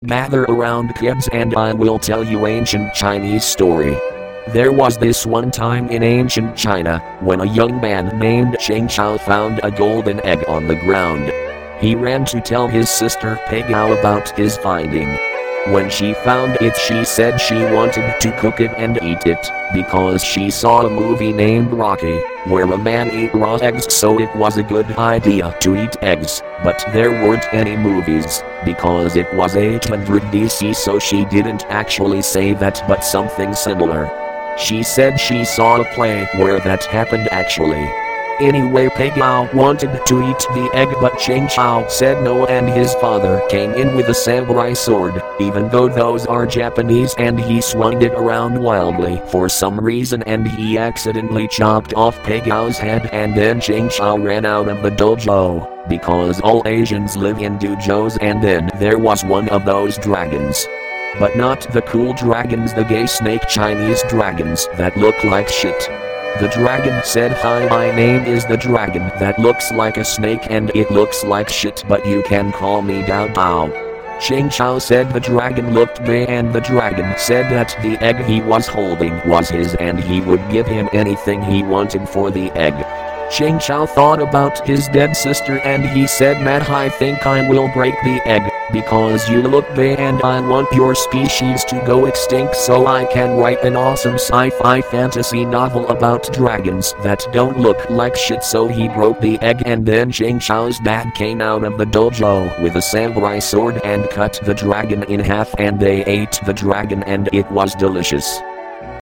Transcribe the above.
Gather around kids and I will tell you ancient Chinese story. There was this one time in ancient China, when a young man named Cheng Chao found a golden egg on the ground. He ran to tell his sister Pei Gao about his finding. When she found it, she said she wanted to cook it and eat it, because she saw a movie named Rocky, where a man ate raw eggs, so it was a good idea to eat eggs, but there weren't any movies, because it was 800 BC, so she didn't actually say that but something similar. She said she saw a play where that happened actually. Anyway, Pei Gao wanted to eat the egg, but Cheng Chao said no, and his father came in with a samurai sword, even though those are Japanese, and he swung it around wildly for some reason, and he accidentally chopped off Pei Gao's head, and then Cheng Chao ran out of the dojo, because all Asians live in dojos, and then there was one of those dragons. But not the cool dragons, the gay snake Chinese dragons that look like shit. The dragon said, "Hi, my name is the dragon that looks like a snake and it looks like shit, but you can call me Dao Dao." Cheng Chao said the dragon looked gay, and the dragon said that the egg he was holding was his and he would give him anything he wanted for the egg. Cheng Chao thought about his dead sister and he said, "Man, I think I will break the egg, because you look gay and I want your species to go extinct so I can write an awesome sci-fi fantasy novel about dragons that don't look like shit." So he broke the egg, and then Cheng Chao's dad came out of the dojo with a samurai sword and cut the dragon in half, and they ate the dragon and it was delicious.